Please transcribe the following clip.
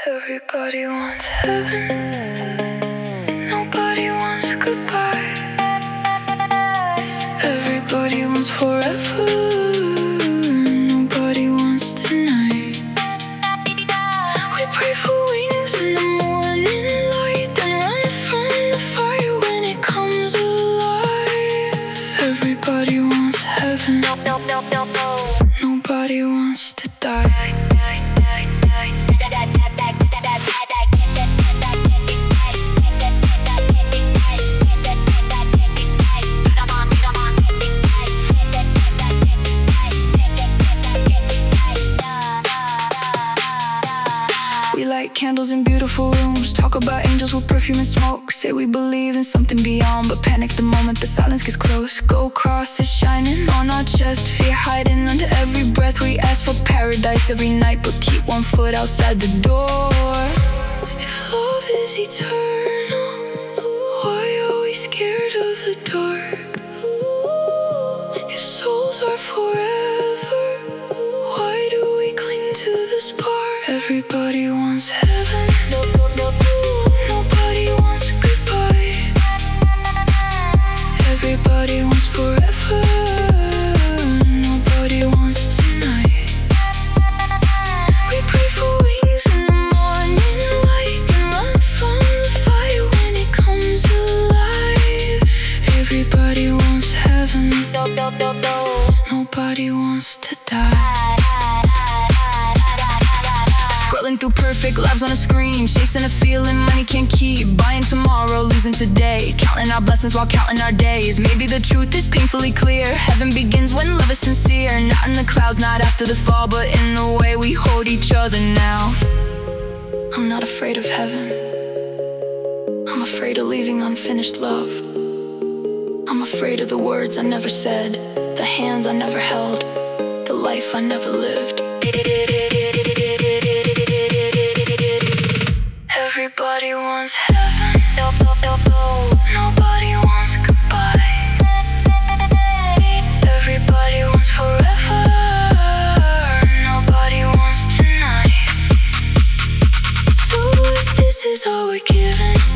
Everybody wants heaven, nobody wants goodbye. Everybody wants forever, nobody wants tonight. We pray for wings in the morning light, then run from the fire when it comes alive. Everybody wants heaven, nobody wants to die. We light candles in beautiful rooms, talk about angels with perfume and smoke. Say we believe in something beyond, but panic the moment the silence gets close. Gold crosses shining on our chest, fear hiding under every breath. We ask for paradise every night, but keep one foot outside the door. If love is eternal, why are we scared of the dark? If souls are forever, why do we cling to the spark? Everybody wants heaven, nobody wants goodbye. Everybody wants forever, nobody wants tonight. We pray for wings in the morning light, then run from the fire when it comes alive. Everybody wants heaven, nobody wants to die. Scrolling through perfect lives on a screen, chasing a feeling money can't keep. Buying tomorrow, losing today, counting our blessings while counting our days. Maybe the truth is painfully clear, heaven begins when love is sincere. Not in the clouds, not after the fall, but in the way we hold each other now. I'm not afraid of heaven, I'm afraid of leaving unfinished love. I'm afraid of the words I never said, the hands I never held, the life I never lived. Everybody wants heaven, nobody wants goodbye. Everybody wants forever, nobody wants tonight. So if this is all we're given,